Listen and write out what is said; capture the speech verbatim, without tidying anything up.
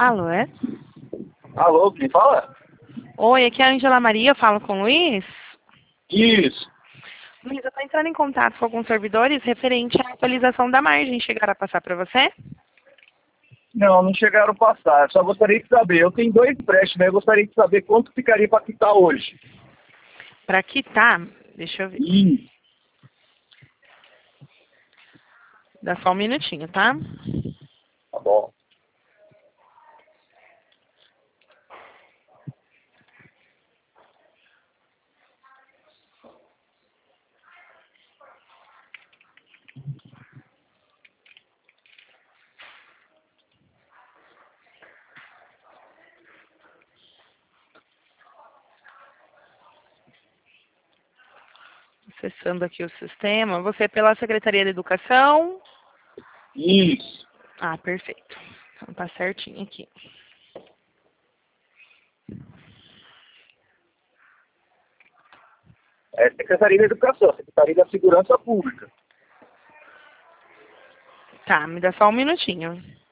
Alô, é? Alô, quem fala? Oi, aqui é a Angela Maria, eu falo com o Luiz. Isso. Luiz, eu estou entrando em contato com alguns servidores referente à atualização da margem. Chegaram a passar para você? Não, não chegaram a passar. Eu só gostaria de saber. Eu tenho dois empréstimos, né? Eu gostaria de saber quanto ficaria para quitar hoje. Para quitar, deixa eu ver. Isso. Dá só um minutinho, tá? Tá bom. Acessando aqui o sistema. Você é pela Secretaria de Educação? Isso. Ah, perfeito. Então tá certinho aqui. É Secretaria da Educação, Secretaria da Segurança Pública. Tá, me dá só um minutinho.